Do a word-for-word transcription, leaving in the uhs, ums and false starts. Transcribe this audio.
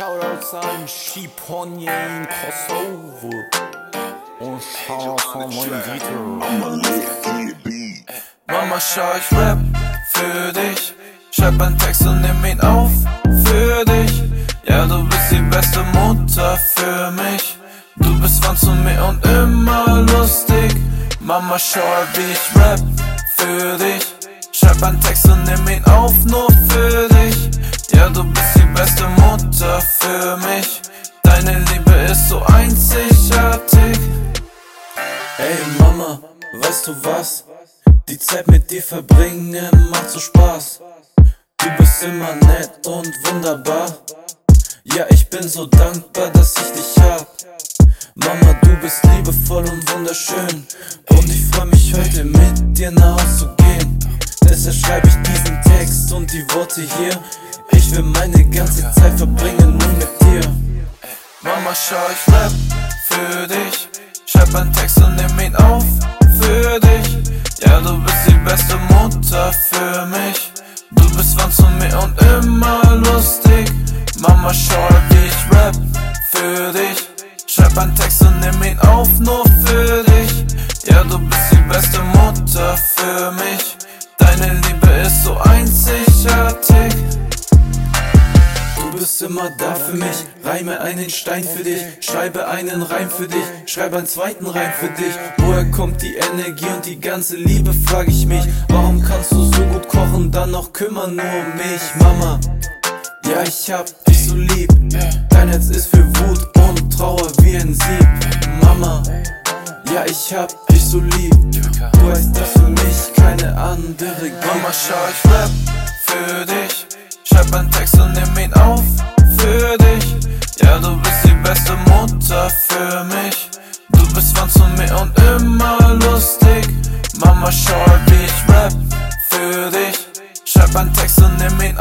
Shoutouts an Schiponje in Kosovo und Shoutouts an meinen Dieter. Mama, schau, ich rap für dich. Schreib einen Text und nimm ihn auf für dich. Ja, du bist die beste Mutter für mich. Du bist wann zu mir und immer lustig. Mama, schau, wie ich rap für dich. Schreib einen Text und nimm ihn auf nur für dich. Ja, du bist die beste Mutter für mich. Deine Liebe ist so einzigartig. Ey Mama, weißt du was? Die Zeit mit dir verbringen macht so Spaß. Du bist immer nett und wunderbar. Ja, ich bin so dankbar, dass ich dich hab. Mama, du bist liebevoll und wunderschön. Und ich freu mich heute mit dir nach Hause zu gehen. Deshalb schreibe ich diesen Text und die Worte hier. Ich will meine ganze Zeit verbringen nur mit dir. Mama, schau, ich rap für dich. Schreib einen Text und nimm ihn auf für dich. Ja, du bist die beste Mutter für mich. Du bist wann zu mir und immer lustig. Mama, schau, wie ich rap für dich. Schreib einen Text und nimm ihn auf nur für dich. Ja, du bist die beste Mutter für mich. Deine Liebe ist so einzigartig. Du bist immer da für mich, reime einen Stein für dich, schreibe einen Reim für dich, schreibe einen zweiten Reim für dich. Woher kommt die Energie und die ganze Liebe, frag ich mich. Warum kannst du so gut kochen, dann noch kümmern nur um mich, Mama? Ja, ich hab dich so lieb, dein Herz ist für Wut und Trauer wie ein Sieb, Mama. Ja, ich hab dich so lieb, du weißt das für mich keine andere gibt. Mama, schau, ich rap für dich. Schreib einen Text und nimm ihn auf für dich. Ja, du bist die beste Mutter für mich. Du bist wann zu mir und immer lustig. Mama, schau, wie ich rap für dich. Schreib einen Text und nimm ihn